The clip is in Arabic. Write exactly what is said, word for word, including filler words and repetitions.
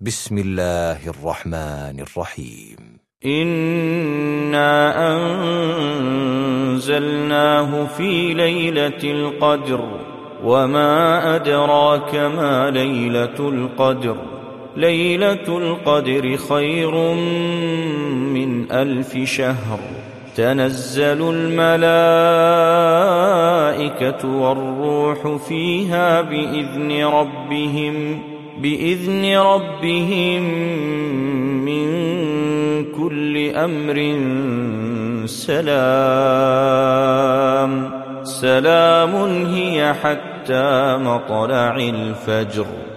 بسم الله الرحمن الرحيم. إنا أنزلناه في ليلة القدر وما أدراك ما ليلة القدر ليلة القدر خير من ألف شهر تنزل الملائكة والروح فيها بإذن ربهم بإذن ربهم من كل أمر سلام سلام هي حتى مطلع الفجر.